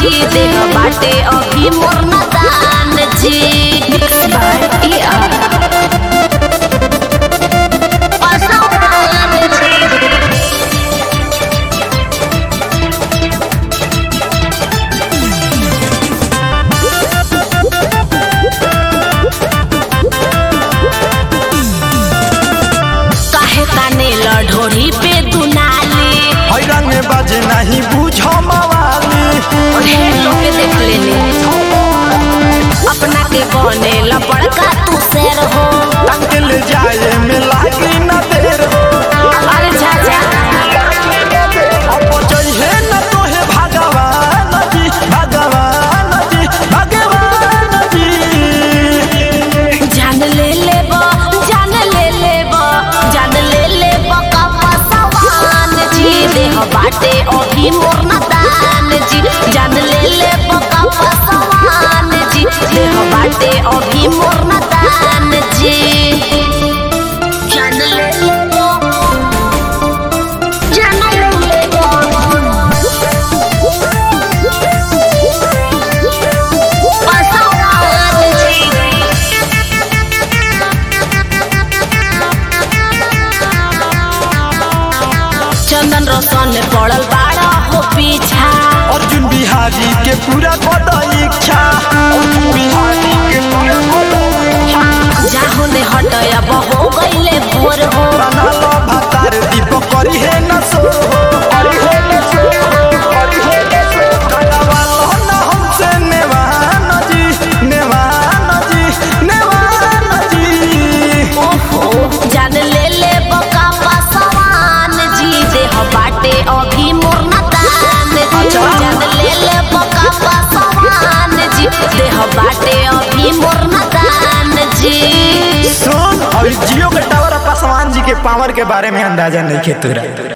जी देह बाटे अभी मोर नदान जी। ढोरी पे दुनाली रंग बाजे नहीं बुझो मवाली लोग देख लेने अपना के बने लपड़का तू शेर हो टंग ले जाए में लागी न देर हो। अरे चाचा अब चाहिए न तो है भगवान जी भगवान जी भगवान जी। जान ले लेबो जान ले लेबो जान ले लेबो का पसवान जी देह बाटे अभी मोर नदान जी। जान ले लेबो का पसवान जी देह बाटे अभी मोर नदान जी। जान ले लेबो जान ले लेबो पसवान जी। चंदन रोशन ने पड़ल बाड़ा हो पीछा अर्जुन बिहारी के पूरा बड़ा इच्छा अर्जुन बिहारी के पूरा बड़ा इच्छा। जाहो ने हटया बहो गईले भोर हो बना लो भतार दीप करी है न सो करी है न सो करी है न सो गलवा लो न हमसे नेवान जी नेवान जी नेवान जी। ओहो जान ले ले बका पसवान जी देह बाटे अभी मोर नदान जी। जान ले ले बका पसवान जी देह बाटे अभी मोर नदान जी। सुन और जियो के टावर पासवान जी के पावर के बारे में अंदाजा नहीं के तुरा।